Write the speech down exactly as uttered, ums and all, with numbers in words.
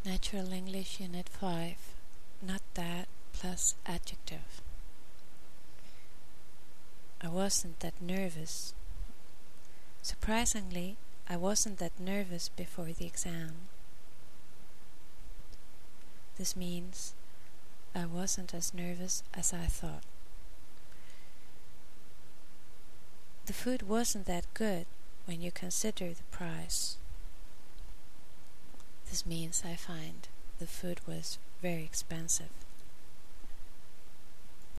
Natural English Unit five. Not that plus adjective. I wasn't that nervous. Surprisingly, I wasn't that nervous before the exam. This means I wasn't as nervous as I thought. The food wasn't that good when you consider the price. This means I find the food was very expensive.